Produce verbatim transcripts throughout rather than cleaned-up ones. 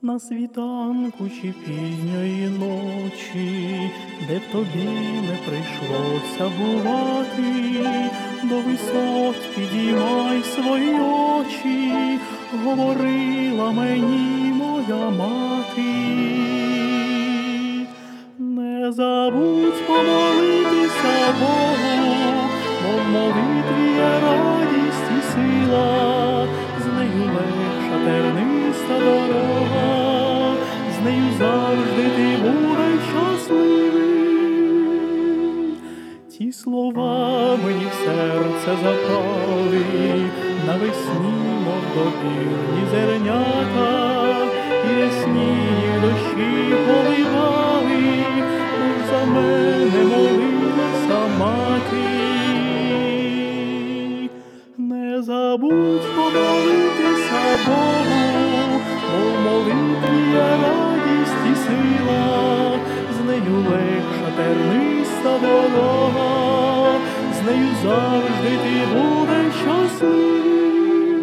На світанку чи пізньої ночі, де б тобі не прийшлося бувати, до висот підіймай свої очі, говорила мені моя мати. Не забудь помолитися Богу, бо в молитві є радість і сила, з нею легша терниста дорога, з нею завжди ти будеш щасливий. Ті слова мені в серце запали, навесні, мов добірні зернята, і ясні дощі поливали, тож за мене молилася мати. Не забудь помолитися Богу, бо в молитві є радість і сила, з нею легша терниста дорога, з нею завжди ти будеш щасливий.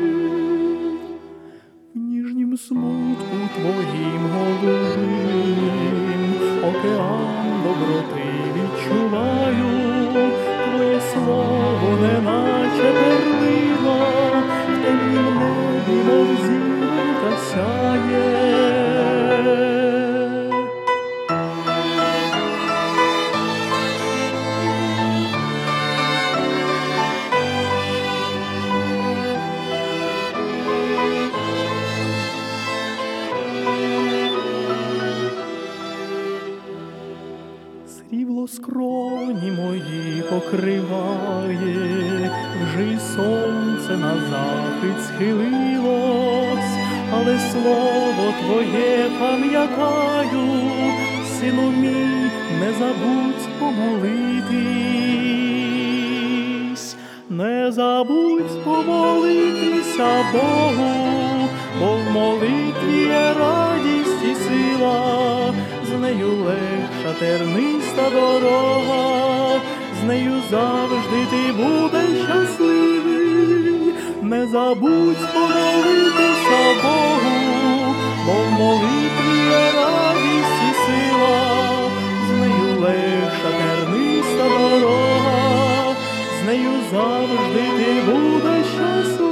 В ніжнім смутку твоїм голубим океан доброти відчуваю, твоє слово неначе перлина, в темнім небі, мов зірка сяє. Срібло скроні мої покриває, вже й сонце на захід схилилось, але слово твоє пам'ятаю, сину мій, не забудь помолитись. Не забудь помолитися Богу, бо в молитві є радість і сила, з нею легша терниста дорога, з нею завжди ти будеш щасливий. Не забудь помолитися Богу, бо в молитві є радість і сила, з нею легша терниста дорога, з нею завжди ти будеш щасливий.